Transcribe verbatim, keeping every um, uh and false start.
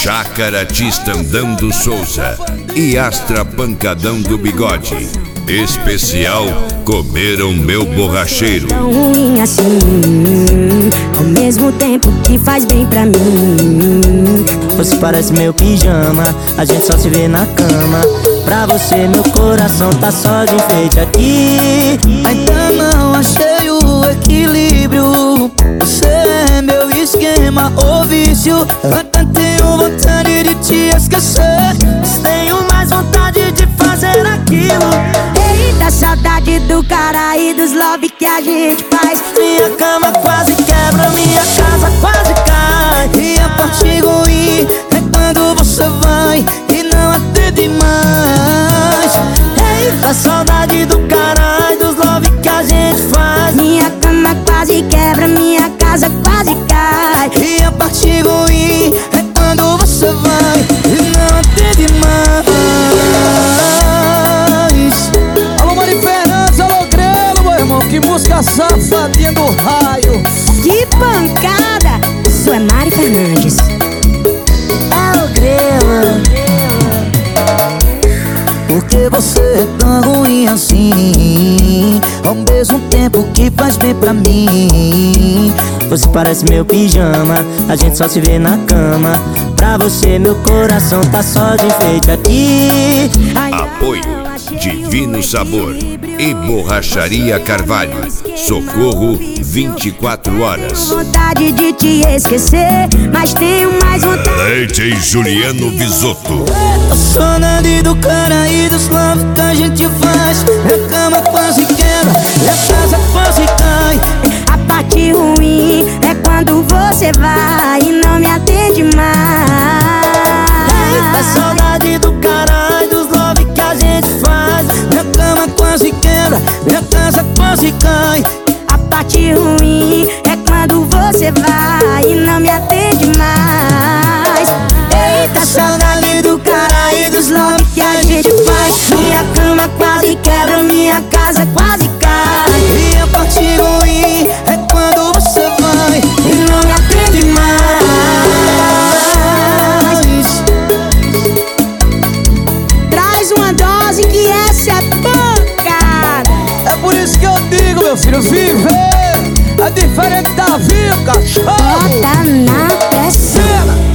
Chácara Tistandão do Souza e Astra Pancadão do Bigode. Especial Comeram Meu Borracheiro. Tão ruim assim, ao mesmo tempo que faz bem pra mim. Você parece meu pijama, a gente só se vê na cama. Pra você meu coração tá só de enfeite aqui. Ainda não achei o equilíbrio. Você é meu esquema ou vício. Até tenho vontade de te esquecer, Mas tenho mais vontade de fazer aquilo. Eita, saudade do cara e dos love que a gente faz. Minha cama quase quebra, minha casa quase cai. E a parte ruim é quando você vai e não atende mais. Eita, saudade do caralho, dos love que a gente faz. Minha cama quase quebra, minha casa quase cai. E a parte ruim é quando você vai e não atende mais. Alô Mari Fernandes, alô Grelo, meu irmão. Que música safadinha do raio. Que pancada! Isso é Mari Fernandes. É o Grelo. Porque você é tão ruim assim, ao mesmo tempo que faz bem pra mim. Você parece meu pijama, a gente só se vê na cama. Pra você meu coração tá só de enfeite aqui. Apoio Divino Sabor e Borracharia Carvalho. Socorro vinte e quatro horas. Vontade de te esquecer, mas tenho mais vontade. D J Juliano Bisotto. A saudade do cara e dos love que a gente faz. Minha cama quase quebra, minha casa quase cai. A parte ruim é quando você vai e não me atende mais. A saudade do caralho, dos love que a gente faz. Minha cama quase quebra, minha casa quase cai. A parte ruim é quando você vai e não me atende mais. Eita, saudade do cara e dos love que a gente faz. Minha cama quase quebra, minha casa quase cai. E a parte ruim é quando você vai E não me atende mais. Traz uma dose que essa é pancada. É por isso que eu digo, meu filho, viver é diferente da vida, cachorro. Bota na pressão. Chega.